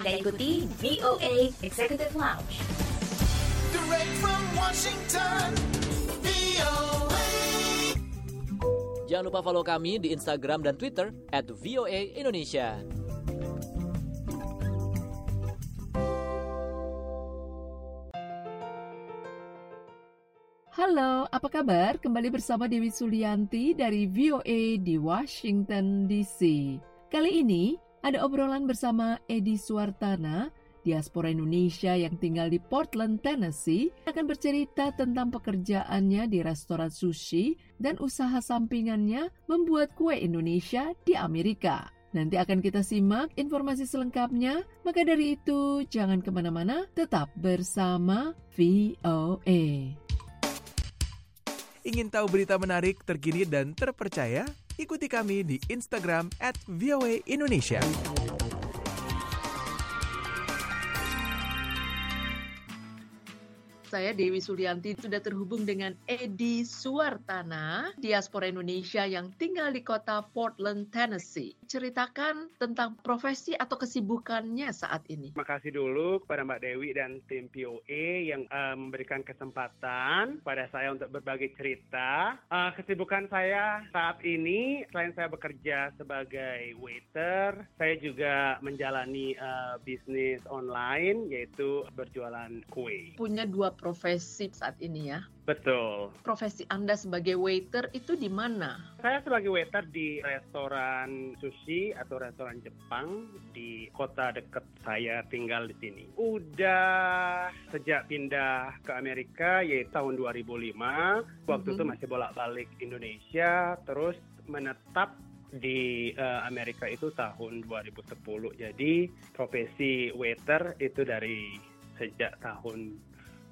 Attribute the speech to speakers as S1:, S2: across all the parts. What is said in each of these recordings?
S1: Anda ikuti VOA Executive Lounge.
S2: Direct from Washington, VOA.
S3: Jangan lupa follow kami di Instagram dan Twitter @VOA Indonesia.
S4: Halo, apa kabar? Kembali bersama Dewi Sulianti dari VOA di Washington DC. Kali ini ada obrolan bersama Edi Suwartana, diaspora Indonesia yang tinggal di Portland, Tennessee, akan bercerita tentang pekerjaannya di restoran sushi dan usaha sampingannya membuat kue Indonesia di Amerika. Nanti akan kita simak informasi selengkapnya, maka dari itu jangan kemana-mana, tetap bersama VOA.
S5: Ingin tahu berita menarik, terkini, dan terpercaya? Ikuti kami di Instagram @VOA Indonesia.
S4: Saya Dewi Sulianti sudah terhubung dengan Edi Suwartana, diaspora Indonesia yang tinggal di kota Portland, Tennessee. Ceritakan tentang profesi atau kesibukannya saat ini.
S6: Terima kasih dulu kepada Mbak Dewi dan tim VOA yang memberikan kesempatan pada saya untuk berbagi cerita. Kesibukan saya saat ini, selain saya bekerja sebagai waiter, saya juga menjalani bisnis online, yaitu berjualan kue.
S4: Punya dua profesi saat ini ya.
S6: Betul.
S4: Profesi Anda sebagai waiter itu di mana?
S6: Saya sebagai waiter di restoran sushi atau restoran Jepang di kota dekat saya tinggal di sini. Udah sejak pindah ke Amerika yaitu tahun 2005. Waktu itu masih bolak-balik Indonesia, terus menetap di Amerika itu tahun 2010. Jadi profesi waiter itu dari sejak tahun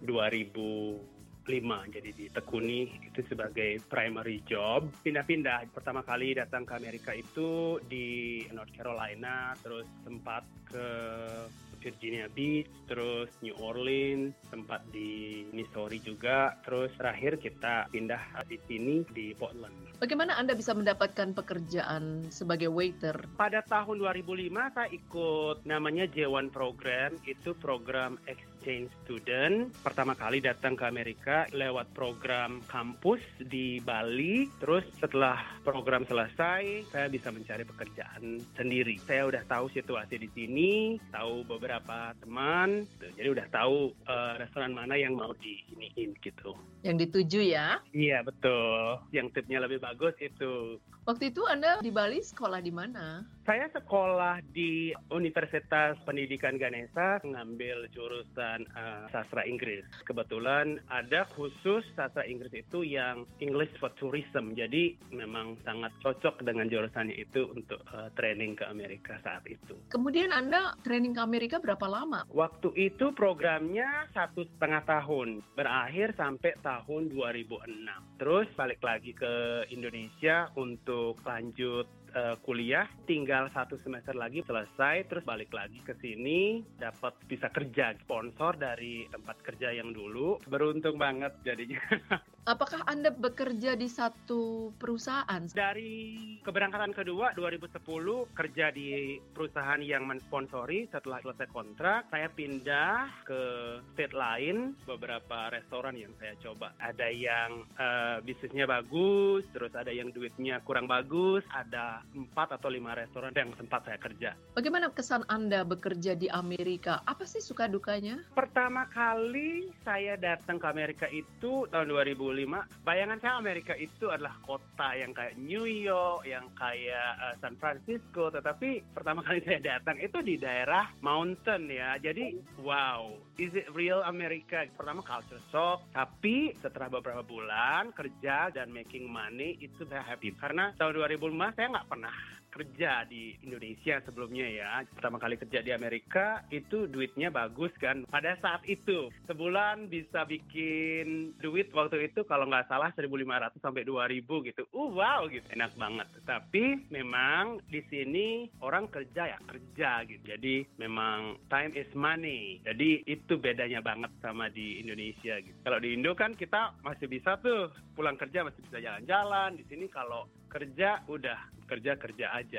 S6: 2005, jadi ditekuni itu sebagai primary job. Pindah-pindah, pertama kali datang ke Amerika itu di North Carolina, terus sempat ke Virginia Beach, terus New Orleans, sempat di Missouri juga, terus terakhir kita pindah di sini di Portland.
S4: Bagaimana Anda bisa mendapatkan pekerjaan sebagai waiter?
S6: Pada tahun 2005 saya ikut namanya J1 program, itu program exchange student. Pertama kali datang ke Amerika lewat program kampus di Bali. Terus setelah program selesai, saya bisa mencari pekerjaan sendiri. Saya udah tahu situasi di sini, tahu beberapa teman, jadi udah tahu restoran mana yang mau diiniin gitu.
S4: Yang dituju ya?
S6: Iya betul. Yang tipnya lebih bagus itu.
S4: Waktu itu Anda di Bali sekolah di mana?
S6: Saya sekolah di Universitas Pendidikan Ganesha, mengambil jurusan sastra Inggris. Kebetulan ada khusus sastra Inggris itu yang English for Tourism, jadi memang sangat cocok dengan jurusannya itu untuk training ke Amerika saat itu.
S4: Kemudian Anda training ke Amerika berapa lama?
S6: Waktu itu programnya 1,5 tahun, berakhir sampai tahun 2006. Terus balik lagi ke Indonesia untuk lanjut kuliah, tinggal 1 semester lagi selesai, terus balik lagi ke sini, dapat bisa kerja, sponsor dari tempat kerja yang dulu. Beruntung banget jadinya.
S4: Apakah Anda bekerja di satu perusahaan?
S6: Dari keberangkatan kedua 2010 kerja di perusahaan yang mensponsori. Setelah selesai kontrak, saya pindah ke state lain, beberapa restoran yang saya coba. Ada yang bisnisnya bagus, terus ada yang duitnya kurang bagus, ada 4 atau 5 restoran yang sempat saya kerja.
S4: Bagaimana kesan Anda bekerja di Amerika? Apa sih suka dukanya?
S6: Pertama kali saya datang ke Amerika itu tahun 2005. Bayangan saya Amerika itu adalah kota yang kayak New York, yang kayak San Francisco. Tetapi pertama kali saya datang itu di daerah mountain ya. Jadi wow, is it real America? Pertama culture shock. Tapi setelah beberapa bulan kerja dan making money itu saya happy. Karena tahun 2005 saya nggak pernah kerja di Indonesia sebelumnya ya. Pertama kali kerja di Amerika itu duitnya bagus kan. Pada saat itu sebulan bisa bikin duit waktu itu kalau nggak salah 1.500 sampai 2.000 gitu. Wow gitu, enak banget. Tapi memang di sini orang kerja ya kerja gitu. Jadi memang time is money. Jadi itu bedanya banget sama di Indonesia gitu. Kalau di Indo kan kita masih bisa tuh pulang kerja masih bisa jalan-jalan. Di sini kalau kerja udah kerja aja gitu.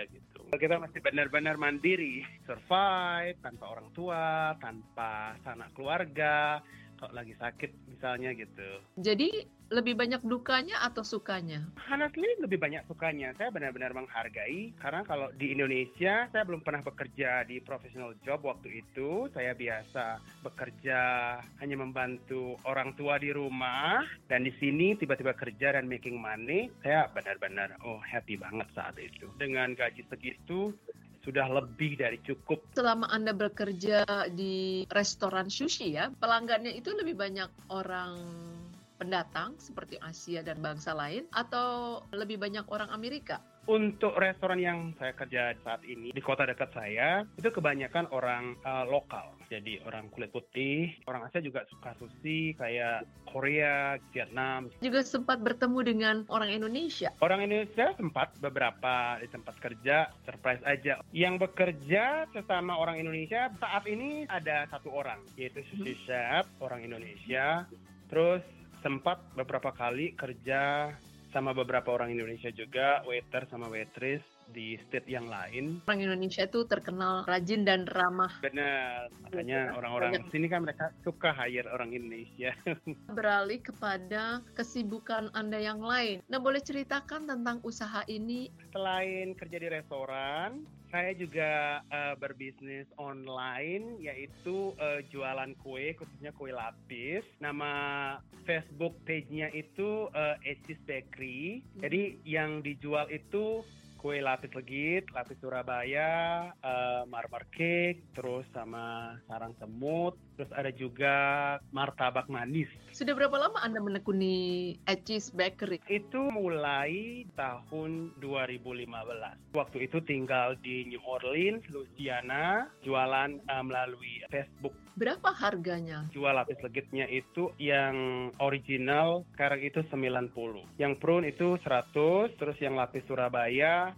S6: Kita masih benar-benar mandiri, survive tanpa orang tua, tanpa sanak keluarga, kalau lagi sakit misalnya gitu.
S4: Jadi lebih banyak dukanya atau sukanya?
S6: Honestly, lebih banyak sukanya. Saya benar-benar menghargai, karena kalau di Indonesia, saya belum pernah bekerja di professional job waktu itu. Saya biasa bekerja hanya membantu orang tua di rumah, dan di sini tiba-tiba kerja dan making money. Saya benar-benar happy banget saat itu. Dengan gaji segitu, sudah lebih dari cukup.
S4: Selama Anda bekerja di restoran sushi ya, pelanggannya itu lebih banyak orang pendatang seperti Asia dan bangsa lain atau lebih banyak orang Amerika?
S6: Untuk restoran yang saya kerja saat ini di kota dekat saya, itu kebanyakan orang lokal. Jadi orang kulit putih, orang Asia juga suka sushi kayak Korea, Vietnam.
S4: Juga sempat bertemu dengan orang Indonesia?
S6: Orang Indonesia sempat beberapa di tempat kerja, surprise aja. Yang bekerja sesama orang Indonesia saat ini ada satu orang, yaitu sushi chef, orang Indonesia. Terus sempat beberapa kali kerja sama beberapa orang Indonesia juga, waiter sama waitress di state yang lain.
S4: Orang Indonesia itu terkenal rajin dan ramah.
S6: Benar, makanya orang-orang sini kan mereka suka hire orang Indonesia.
S4: Beralih kepada kesibukan Anda yang lain. Nah, boleh ceritakan tentang usaha ini?
S6: Selain kerja di restoran, saya juga berbisnis online, yaitu jualan kue, khususnya kue lapis. Nama Facebook page-nya itu Ecis Bakery. Jadi yang dijual itu kue lapis legit, lapis Surabaya, marmer cake, terus sama sarang semut, terus ada juga martabak manis.
S4: Sudah berapa lama Anda menekuni Ecis Bakery?
S6: Itu mulai tahun 2015. Waktu itu tinggal di New Orleans, Louisiana, jualan melalui Facebook.
S4: Berapa harganya?
S6: Jual lapis legitnya itu yang original sekarang itu 90. Yang prune itu 100, terus yang lapis Surabaya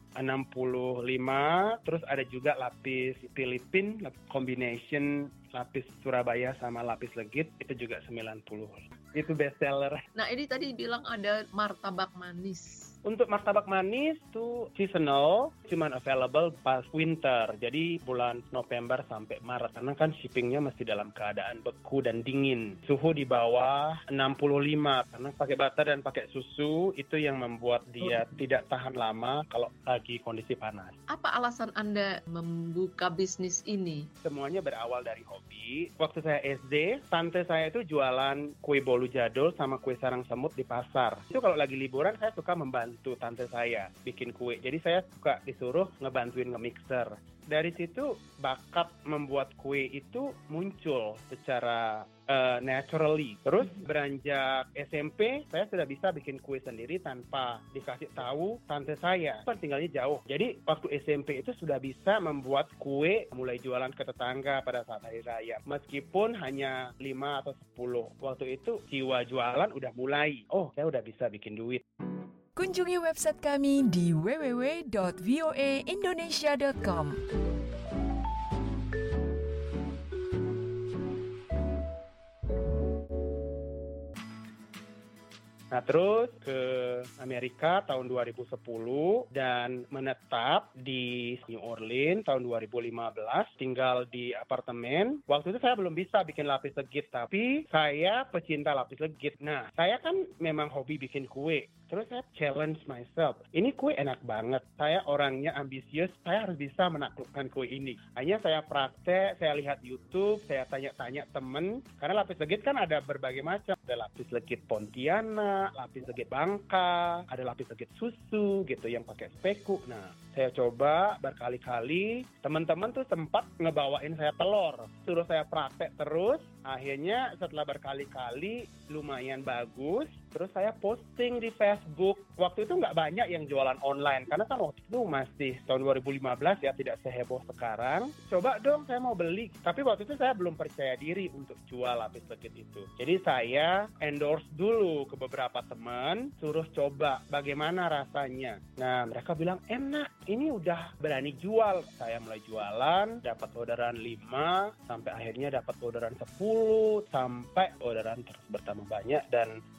S6: 65, terus ada juga lapis Filipin, combination lapis Surabaya sama lapis legit itu juga 90. Itu best seller.
S4: Nah, ini tadi bilang ada martabak manis.
S6: Untuk martabak manis tuh seasonal, cuman available pas winter. Jadi bulan November sampai Maret, karena kan shippingnya masih dalam keadaan beku dan dingin. Suhu di bawah 65, karena pakai butter dan pakai susu itu yang membuat dia tidak tahan lama kalau lagi kondisi panas.
S4: Apa alasan Anda membuka bisnis ini?
S6: Semuanya berawal dari hobi. Waktu saya SD, tante saya itu jualan kue bolu jadul sama kue sarang semut di pasar. Itu kalau lagi liburan saya suka membantu tante saya bikin kue. Jadi saya suka disuruh ngebantuin nge-mixer. Dari situ bakat membuat kue itu muncul secara naturally. Terus beranjak SMP, saya sudah bisa bikin kue sendiri tanpa dikasih tahu tante saya. Kan tinggalnya jauh. Jadi waktu SMP itu sudah bisa membuat kue, mulai jualan ke tetangga pada saat hari raya. Meskipun hanya 5 atau 10. Waktu itu jiwa jualan udah mulai. Oh, saya udah bisa bikin duit.
S7: Kunjungi website kami di www.voaindonesia.com.
S6: Nah, terus ke Amerika tahun 2010 dan menetap di New Orleans tahun 2015, tinggal di apartemen. Waktu itu saya belum bisa bikin lapis legit, tapi saya pecinta lapis legit. Nah, saya kan memang hobi bikin kue. Terus saya challenge myself. Ini kue enak banget. Saya orangnya ambisius, saya harus bisa menaklukkan kue ini. Hanya saya praktek, saya lihat YouTube, saya tanya-tanya temen. Karena lapis legit kan ada berbagai macam. Ada lapis legit Pontianak, lapis legit Bangka, ada lapis legit susu gitu yang pakai speku. Nah, saya coba berkali-kali. Teman-teman tuh sempat ngebawain saya telur. Suruh saya praktek terus. Akhirnya setelah berkali-kali lumayan bagus. Terus saya posting di Facebook. Waktu itu nggak banyak yang jualan online. Karena kan waktu itu masih tahun 2015 ya, tidak seheboh sekarang. Coba dong, saya mau beli. Tapi waktu itu saya belum percaya diri untuk jual lapis legit itu. Jadi saya endorse dulu ke beberapa teman. Suruh coba bagaimana rasanya. Nah, mereka bilang enak. Ini udah berani jual. Saya mulai jualan, dapat orderan 5, sampai akhirnya dapat orderan 10, sampai orderan terus bertambah banyak dan pelanggannya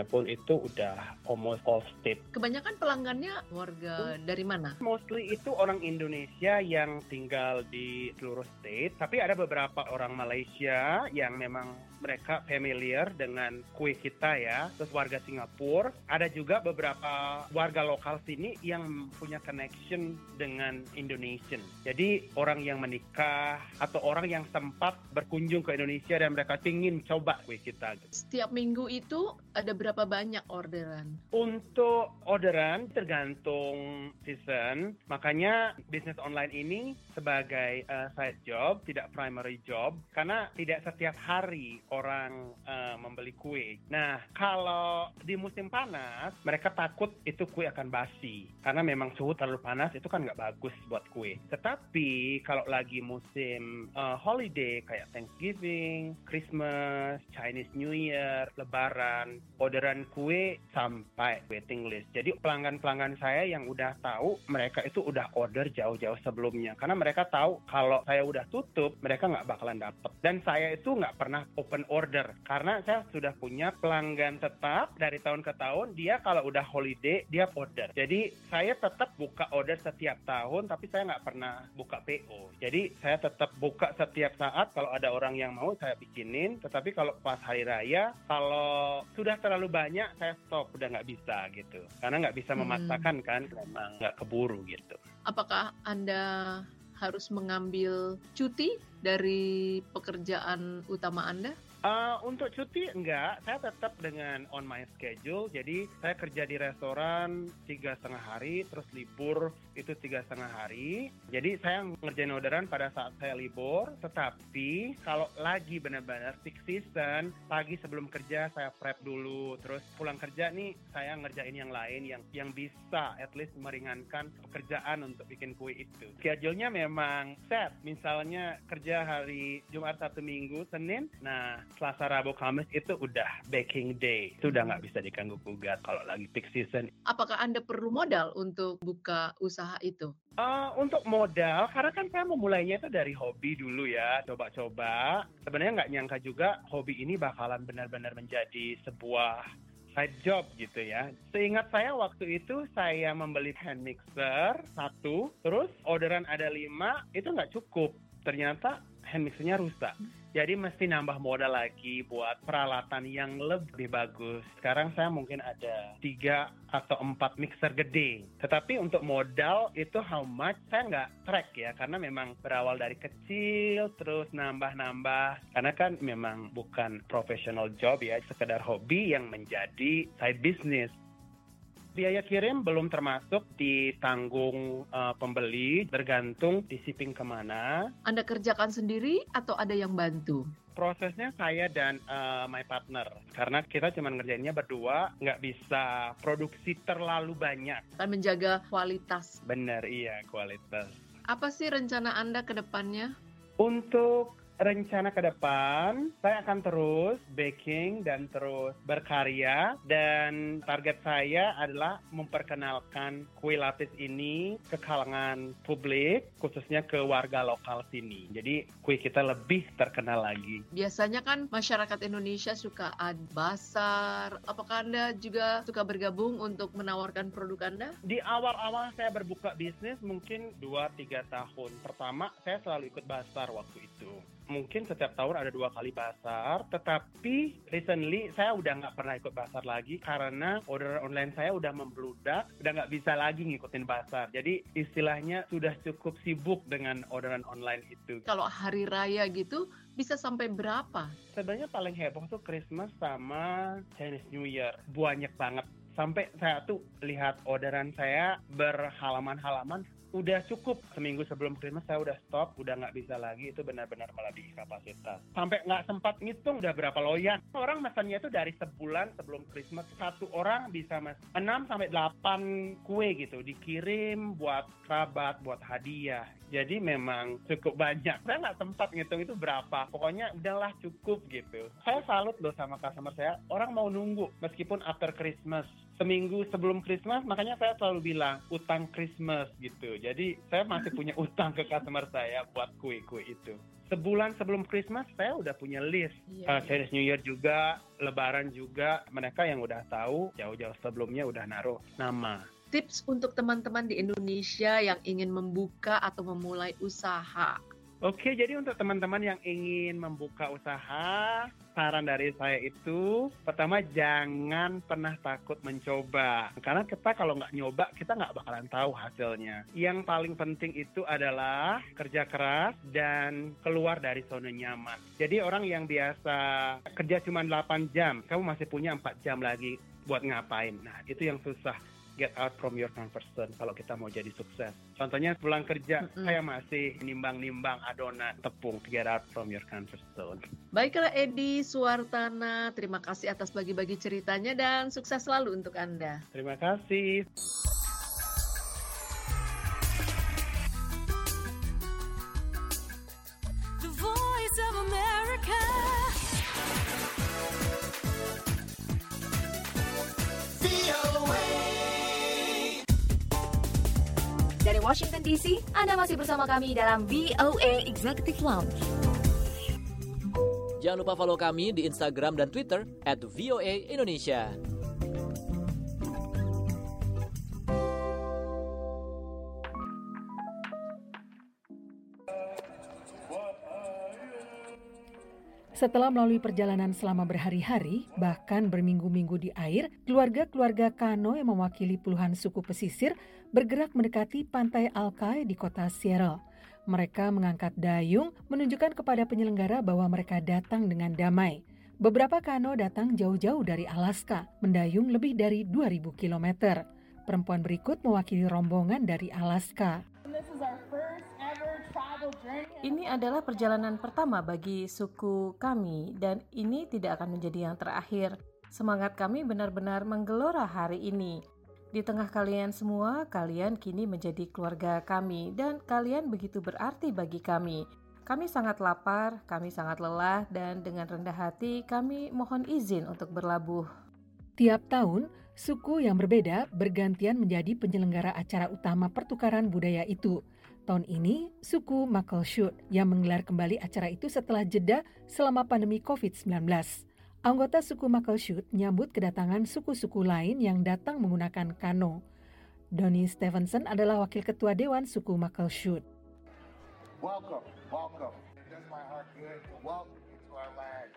S6: warganya pun itu udah almost all state.
S4: Kebanyakan pelanggannya warga dari mana?
S6: Mostly itu orang Indonesia yang tinggal di seluruh state, tapi ada beberapa orang Malaysia yang memang mereka familiar dengan kue kita ya, terus warga Singapura, ada juga beberapa warga lokal sini yang punya connection dengan Indonesian. Jadi orang yang menikah atau orang yang sempat berkunjung ke Indonesia dan mereka ingin coba kue kita.
S4: Setiap minggu itu ada berapa banyak orderan?
S6: Untuk orderan tergantung season, makanya bisnis online ini sebagai side job, tidak primary job, karena tidak setiap hari orang membeli kue. Nah, kalau di musim panas, mereka takut itu kue akan basi, karena memang suhu terlalu panas itu kan nggak bagus buat kue. Tetapi kalau lagi musim holiday kayak Thanksgiving, Christmas, Chinese New Year, Lebaran, orderan kue sampai waiting list. Jadi pelanggan-pelanggan saya yang udah tahu, mereka itu udah order jauh-jauh sebelumnya. Karena mereka tahu kalau saya udah tutup, mereka nggak bakalan dapet. Dan saya itu nggak pernah open order. Karena saya sudah punya pelanggan tetap dari tahun ke tahun, dia kalau udah holiday, dia order. Jadi saya tetap buka order setiap tahun, tapi saya nggak pernah buka PO. Jadi saya tetap buka setiap saat, kalau ada orang yang mau saya bikinin. Tetapi kalau pas hari raya, kalau sudah terlalu banyak, saya stop, udah nggak bisa gitu. Karena nggak bisa memaksakan kan, memang nggak keburu gitu.
S4: Apakah Anda harus mengambil cuti dari pekerjaan utama Anda?
S6: Untuk cuti enggak, saya tetap dengan on my schedule. Jadi saya kerja di restoran 3,5 hari, terus libur itu 3,5 hari. Jadi saya ngerjain orderan pada saat saya libur. Tetapi kalau lagi benar-benar peak season, pagi sebelum kerja saya prep dulu. Terus pulang kerja nih saya ngerjain yang lain yang bisa at least meringankan pekerjaan untuk bikin kue itu. Schedule-nya memang set. Misalnya kerja hari Jumat, Sabtu, Minggu, Senin. Nah, Selasa, Rabu, Kamis itu udah baking day. Itu udah nggak bisa diganggu-gugat kalau lagi peak season.
S4: Apakah Anda perlu modal untuk buka usaha itu?
S6: Untuk modal, karena kan saya memulainya itu dari hobi dulu ya, coba-coba. Sebenarnya nggak nyangka juga hobi ini bakalan benar-benar menjadi sebuah side job gitu ya. Seingat saya waktu itu saya membeli hand mixer 1, terus orderan ada 5, itu nggak cukup. Ternyata hand mixernya rusak. Jadi mesti nambah modal lagi buat peralatan yang lebih bagus. Sekarang saya mungkin ada 3 atau 4 mixer gede. Tetapi untuk modal itu how much saya nggak track ya. Karena memang berawal dari kecil terus nambah-nambah. Karena kan memang bukan professional job ya. Sekedar hobi yang menjadi side business. Biaya kirim belum termasuk ditanggung pembeli, bergantung di shipping kemana.
S4: Anda kerjakan sendiri atau ada yang bantu?
S6: Prosesnya saya dan my partner. Karena kita cuma ngerjainnya berdua, nggak bisa produksi terlalu banyak.
S4: Kan menjaga kualitas.
S6: Bener, iya, kualitas.
S4: Apa sih rencana Anda ke depannya?
S6: Untuk rencana ke depan, saya akan terus baking dan terus berkarya. Dan target saya adalah memperkenalkan kue lapis ini ke kalangan publik, khususnya ke warga lokal sini. Jadi kue kita lebih terkenal lagi.
S4: Biasanya kan masyarakat Indonesia suka ada basar. Apakah Anda juga suka bergabung untuk menawarkan produk Anda?
S6: Di awal-awal saya berbuka bisnis mungkin 2-3 tahun. Pertama, saya selalu ikut basar waktu itu. Mungkin setiap tahun ada 2 kali basar, tetapi recently saya udah nggak pernah ikut basar lagi karena orderan online saya udah membludak, udah nggak bisa lagi ngikutin basar. Jadi istilahnya sudah cukup sibuk dengan orderan online itu.
S4: Kalau hari raya gitu, bisa sampai berapa?
S6: Sebenarnya paling heboh tuh Christmas sama Chinese New Year. Banyak banget. Sampai saya tuh lihat orderan saya berhalaman-halaman, udah cukup. Seminggu sebelum Christmas saya udah stop, udah nggak bisa lagi. Itu benar-benar melebihi kapasitas. Sampai nggak sempat ngitung udah berapa loyang. Orang mesennya itu dari sebulan sebelum Christmas. Satu orang bisa 6-8 kue gitu. Dikirim buat kerabat, buat hadiah. Jadi memang cukup banyak. Saya nggak sempat ngitung itu berapa. Pokoknya udahlah cukup gitu. Saya salut loh sama customer saya. Orang mau nunggu meskipun after Christmas. Seminggu sebelum Christmas, makanya saya selalu bilang utang Christmas gitu. Jadi saya masih punya utang ke customer saya buat kue-kue itu. sebulan sebelum Christmas saya udah punya list. Chinese New Year juga, Lebaran juga, mereka yang udah tahu jauh-jauh sebelumnya udah naruh nama.
S4: Tips untuk teman-teman di Indonesia yang ingin membuka atau memulai usaha.
S6: Oke, jadi untuk teman-teman yang ingin membuka usaha, saran dari saya itu, pertama jangan pernah takut mencoba. Karena kita kalau nggak nyoba, kita nggak bakalan tahu hasilnya. Yang paling penting itu adalah kerja keras dan keluar dari zona nyaman. Jadi orang yang biasa kerja cuma 8 jam, kamu masih punya 4 jam lagi buat ngapain. Nah, itu yang susah. Get out from your comfort zone kalau kita mau jadi sukses. Contohnya pulang kerja, saya masih nimbang-nimbang adonan tepung. Get out from your comfort zone.
S4: Baiklah Edi Suwartana, terima kasih atas bagi-bagi ceritanya dan sukses selalu untuk Anda.
S6: Terima kasih.
S2: The Voice of America.
S1: Dari Washington DC, Anda masih bersama kami dalam VOA Executive Lounge.
S3: Jangan lupa follow kami di Instagram dan Twitter @VOA_Indonesia.
S8: Setelah melalui perjalanan selama berhari-hari, bahkan berminggu-minggu di air, keluarga-keluarga Kano yang mewakili puluhan suku pesisir bergerak mendekati pantai Alkai di kota Seattle. Mereka mengangkat dayung, menunjukkan kepada penyelenggara bahwa mereka datang dengan damai. Beberapa Kano datang jauh-jauh dari Alaska, mendayung lebih dari 2.000 km. Perempuan berikut mewakili rombongan dari Alaska.
S9: Ini adalah perjalanan pertama bagi suku kami dan ini tidak akan menjadi yang terakhir. Semangat kami benar-benar menggelora hari ini. Di tengah kalian semua, kalian kini menjadi keluarga kami dan kalian begitu berarti bagi kami. Kami sangat lapar, kami sangat lelah dan dengan rendah hati kami mohon izin untuk berlabuh.
S8: Tiap tahun, suku yang berbeda bergantian menjadi penyelenggara acara utama pertukaran budaya itu. Tahun ini, suku Muckleshoot yang menggelar kembali acara itu setelah jeda selama pandemi COVID-19. Anggota suku Muckleshoot menyambut kedatangan suku-suku lain yang datang menggunakan kano. Donnie Stevenson adalah wakil ketua Dewan suku Muckleshoot.
S10: Welcome. It does my heart good to welcome you to our land.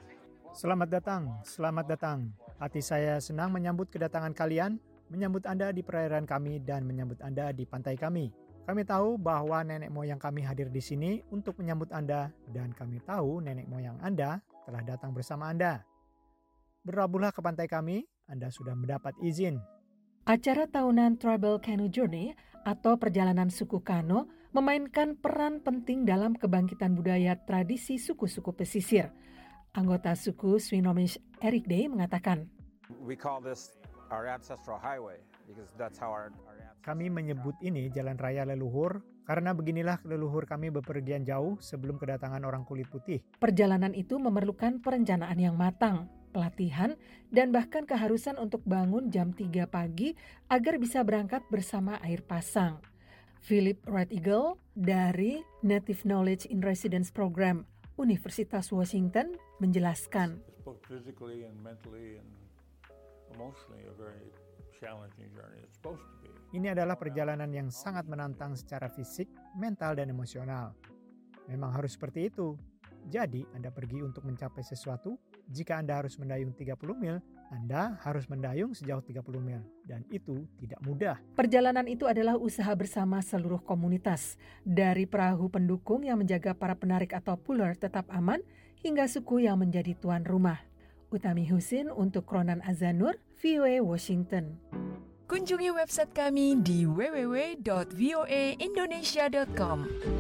S11: Selamat datang. Hati saya senang menyambut kedatangan kalian, menyambut Anda di perairan kami dan menyambut Anda di pantai kami. Kami tahu bahwa nenek moyang kami hadir di sini untuk menyambut Anda dan kami tahu nenek moyang Anda telah datang bersama Anda. Berlabuhlah ke pantai kami, Anda sudah mendapat izin.
S8: Acara tahunan Tribal Canoe Journey atau perjalanan suku Kano memainkan peran penting dalam kebangkitan budaya tradisi suku-suku pesisir. Anggota suku Swinomish Eric Day mengatakan,
S12: We call this our ancestral highway because that's how our
S11: Kami menyebut ini jalan raya leluhur karena beginilah leluhur kami bepergian jauh sebelum kedatangan orang kulit putih.
S8: Perjalanan itu memerlukan perencanaan yang matang, pelatihan, dan bahkan keharusan untuk bangun jam 3 pagi agar bisa berangkat bersama air pasang. Philip Red Eagle dari Native Knowledge in Residence Program Universitas Washington menjelaskan.
S13: Both physically and mentally and emotionally a very challenging journey. It's supposed to be.
S11: Ini adalah perjalanan yang sangat menantang secara fisik, mental, dan emosional. Memang harus seperti itu. Jadi, Anda pergi untuk mencapai sesuatu. Jika Anda harus mendayung 30 mil, Anda harus mendayung sejauh 30 mil. Dan itu tidak mudah.
S8: Perjalanan itu adalah usaha bersama seluruh komunitas. Dari perahu pendukung yang menjaga para penarik atau puller tetap aman, hingga suku yang menjadi tuan rumah. Utami Husin untuk Ronan Azanur, VOA Washington.
S7: Kunjungi website kami di www.voaindonesia.com.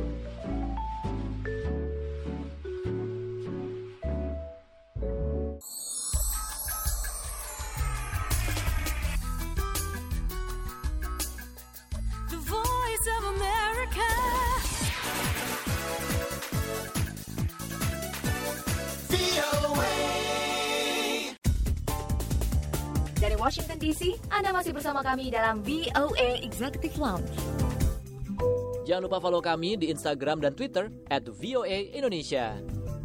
S2: The Voice of America.
S1: Dari Washington DC, Anda masih bersama kami dalam VOA Executive Lounge.
S3: Jangan lupa follow kami di Instagram dan Twitter @VOA Indonesia.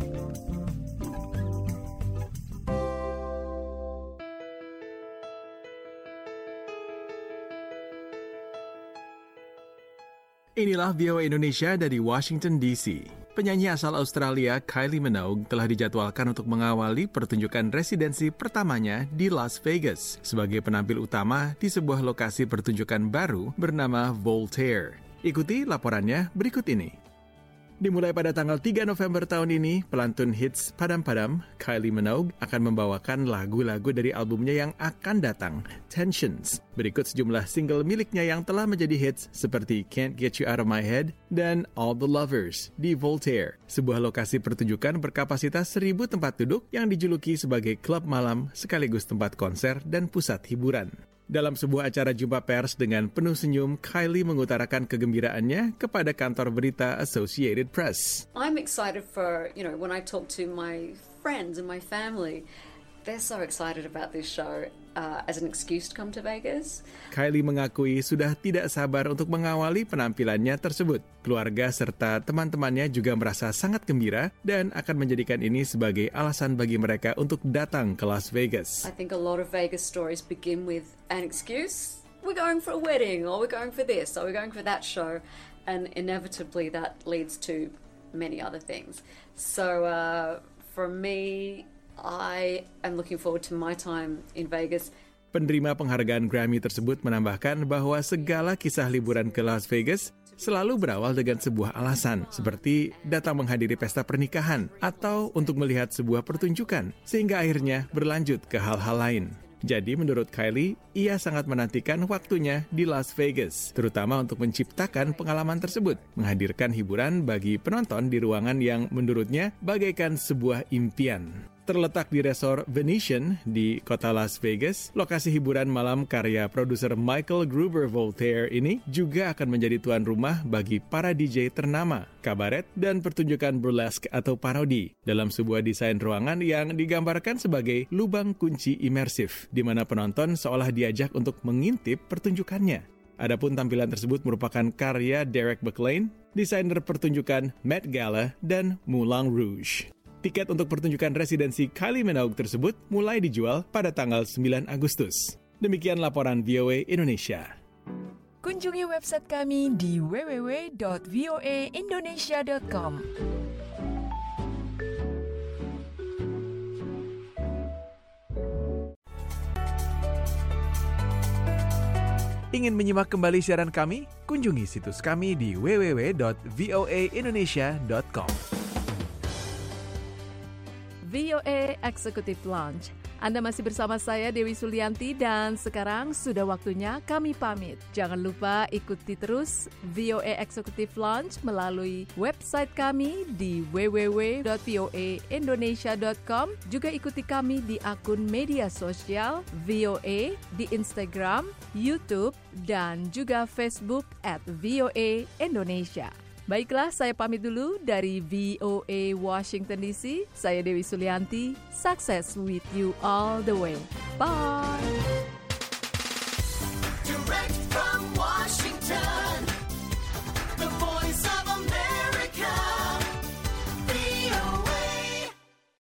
S5: Inilah VOA Indonesia dari Washington DC. Penyanyi asal Australia Kylie Minogue telah dijadwalkan untuk mengawali pertunjukan residensi pertamanya di Las Vegas sebagai penampil utama di sebuah lokasi pertunjukan baru bernama Voltaire. Ikuti laporannya berikut ini. Dimulai pada tanggal 3 November tahun ini, pelantun hits Padam Padam, Kylie Minogue akan membawakan lagu-lagu dari albumnya yang akan datang, Tensions. Berikut sejumlah single miliknya yang telah menjadi hits seperti Can't Get You Out of My Head dan All the Lovers di Voltaire, sebuah lokasi pertunjukan berkapasitas 1.000 tempat duduk yang dijuluki sebagai klub malam sekaligus tempat konser dan pusat hiburan. Dalam sebuah acara jumpa pers dengan penuh senyum, Kylie mengutarakan kegembiraannya kepada kantor berita Associated Press.
S14: I'm excited for, when I talk to my friends and my family, they're so excited about this show as an excuse to come to Vegas.
S5: Kylie mengakui sudah tidak sabar untuk mengawali penampilannya tersebut. Keluarga serta teman-temannya juga merasa sangat gembira dan akan menjadikan ini sebagai alasan bagi mereka untuk datang ke Las Vegas.
S14: I think a lot of Vegas stories begin with an excuse. We're going for a wedding, or we're going for this, or we're going for that show, and inevitably that leads to many other things. So for me, I am looking forward to my time in Vegas.
S5: Penerima penghargaan Grammy tersebut menambahkan bahwa segala kisah liburan ke Las Vegas selalu berawal dengan sebuah alasan, seperti datang menghadiri pesta pernikahan atau untuk melihat sebuah pertunjukan, sehingga akhirnya berlanjut ke hal-hal lain. Jadi menurut Kylie, ia sangat menantikan waktunya di Las Vegas, terutama untuk menciptakan pengalaman tersebut, menghadirkan hiburan bagi penonton di ruangan yang menurutnya bagaikan sebuah impian. Terletak di resort Venetian di kota Las Vegas, lokasi hiburan malam karya produser Michael Gruber Voltaire ini juga akan menjadi tuan rumah bagi para DJ ternama, kabaret, dan pertunjukan burlesque atau parodi dalam sebuah desain ruangan yang digambarkan sebagai lubang kunci imersif, di mana penonton seolah diajak untuk mengintip pertunjukannya. Adapun tampilan tersebut merupakan karya Derek McLean, desainer pertunjukan Met Gala dan Moulin Rouge. Tiket untuk pertunjukan residensi Kylie Minogue tersebut mulai dijual pada tanggal 9 Agustus. Demikian laporan VOA Indonesia.
S7: Kunjungi website kami di www.voaindonesia.com.
S5: Ingin menyimak kembali siaran kami? Kunjungi situs kami di www.voaindonesia.com.
S4: VOA Executive Lounge. Anda masih bersama saya Dewi Sulianti dan sekarang sudah waktunya kami pamit. Jangan lupa ikuti terus VOA Executive Lounge melalui website kami di www.voaindonesia.com. Juga ikuti kami di akun media sosial VOA di Instagram, YouTube, dan juga Facebook @VOA Indonesia. Baiklah, saya pamit dulu dari VOA Washington DC. Saya Dewi Sulianti. Success with you all the way. Bye!